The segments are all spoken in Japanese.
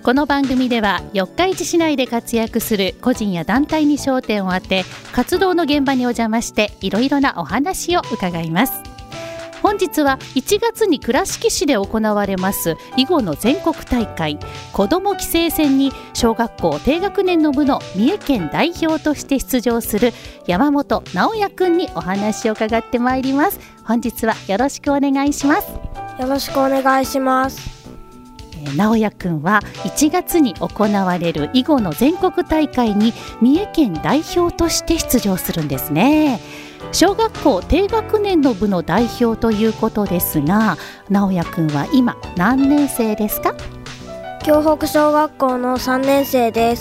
この番組では四日市市内で活躍する個人や団体に焦点を当て、活動の現場にお邪魔していろいろなお話を伺います。本日は1月に倉敷市で行われます囲碁の全国大会子ども棋聖戦に小学校低学年の部の三重県代表として出場する山本直也くんにお話を伺ってまいります。本日はよろしくお願いします。 よろしくお願いします。 直也くんは1月に行われる囲碁の全国大会に三重県代表として出場するんですね。小学校低学年の部の代表ということですが、直也くんは今何年生ですか？ 京北小学校の3年生です。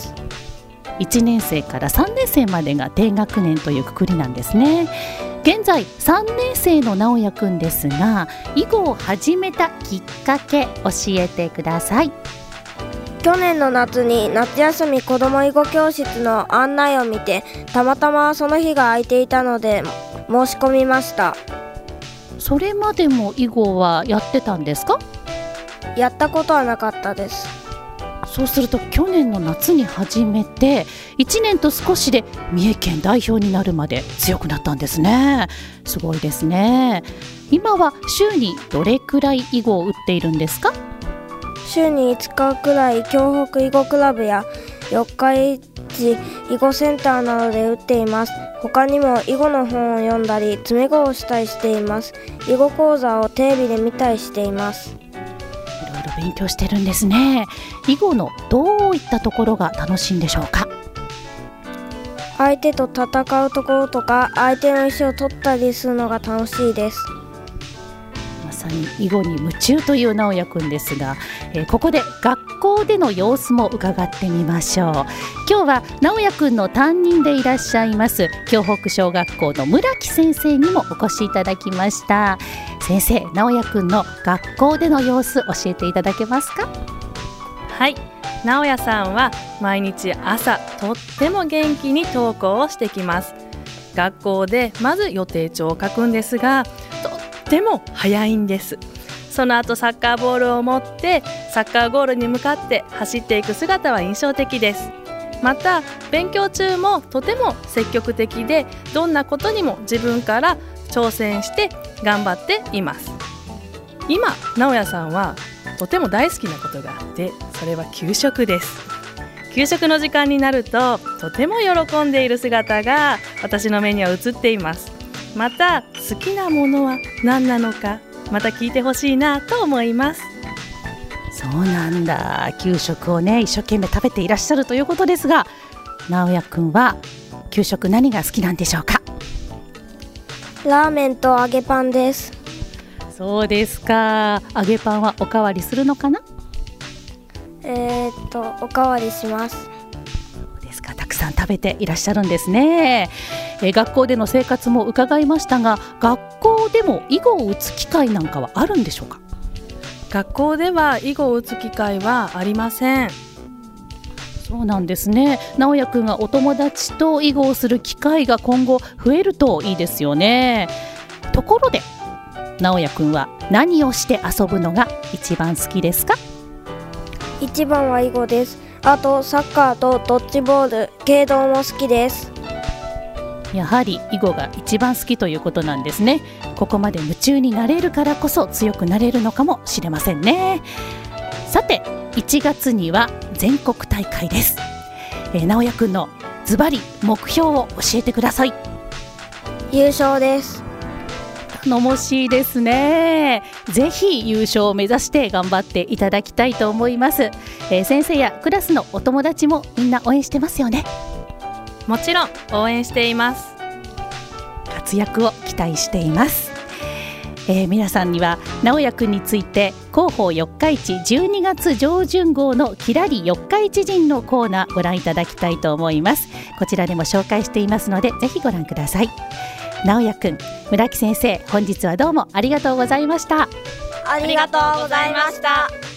1年生から3年生までが低学年というくくりなんですね。現在3年生の直也くんですが、囲碁を始めたきっかけ教えてください。 去年の夏に夏休み子ども囲碁教室の案内を見て、たまたまその日が空いていたので申し込みました。 それまでも囲碁はやってたんですか？ やったことはなかったです。 そうすると去年の夏に始めて1年と少しで三重県代表になるまで強くなったんですね。すごいですね。今は週にどれくらい囲碁を打っているんですか？ 週に5日くらい京北囲碁クラブや四日市囲碁センターなどで打っています。他にも囲碁の本を読んだり詰碁をしたりしています。囲碁講座をテレビで見たりしています。 いろいろ勉強してるんですね。囲碁のどういったところが楽しいんでしょうか？ 相手と戦うところとか相手の石を取ったりするのが楽しいです。 まさに囲碁に夢中という直也くんですが、ここで学校での様子も伺ってみましょう。今日は直也くんの担任でいらっしゃいます京北小学校の村木先生にもお越しいただきました。先生、直也くんの学校での様子教えていただけますか？ はい、直也さんは毎日朝とっても元気に登校をしてきます。学校でまず予定帳を書くんですが、とっても早いんです。その後サッカーボールを持ってサッカーゴールに向かって走っていく姿は印象的です。また勉強中もとても積極的で、どんなことにも自分から挑戦して頑張っています。今直也さんはとても大好きなことがあって、それは給食です。給食の時間になるととても喜んでいる姿が私の目には映っています。また好きなものは何なのか、また聞いてほしいなと思います。 そうなんだ。給食をね、一生懸命食べていらっしゃるということですが、直也くんは給食何が好きなんでしょうか？ ラーメンと揚げパンです。 そうですか。揚げパンはおかわりするのかな？ おかわりします。 そうですか。たくさん食べていらっしゃるんですね。学校での生活も伺いましたが、学校でも囲碁を打つ機会なんかはあるんでしょうか？ 学校では囲碁を打つ機会はありません。 そうなんですね。直也くんがお友達と囲碁をする機会が今後増えるといいですよね。ところで直也くんは何をして遊ぶのが一番好きですか？ 一番は囲碁です。あとサッカーとドッジボール、剣道も好きです。 やはり囲碁が一番好きということなんですね。ここまで夢中になれるからこそ強くなれるのかもしれませんね。さて1月には全国大会です。直也くんのズバリ目標を教えてください。 優勝です。 頼もしいですね。ぜひ優勝を目指して頑張っていただきたいと思います。先生やクラスのお友達もみんな応援してますよね？ もちろん応援しています。 活躍を期待しています。皆さんには直也くんについて広報四日市12月上旬号のきらり四日市人のコーナーご覧いただきたいと思います。こちらでも紹介していますのでぜひご覧ください。直也くん、村木先生、本日はどうもありがとうございました。 ありがとうございました。